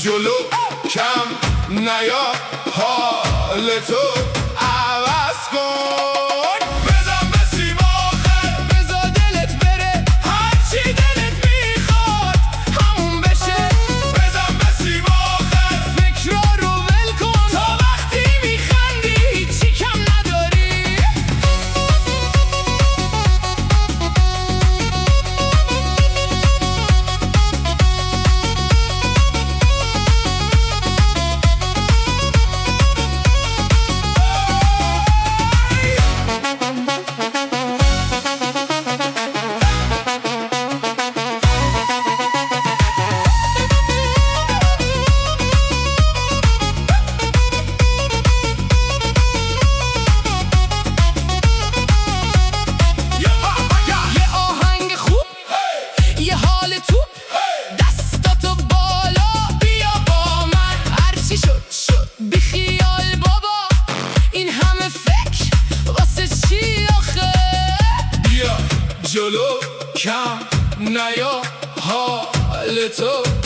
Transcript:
جلو کم نیا حال تو عوض کن. بزن به سیم آخر بذار دلت بره، هرچی دلت میخواد همون بشه. بزن به سیم آخر فکرا رو ول کن، تا وقتی میخندی هیچی کم نداری. جلو کم نیا حال تو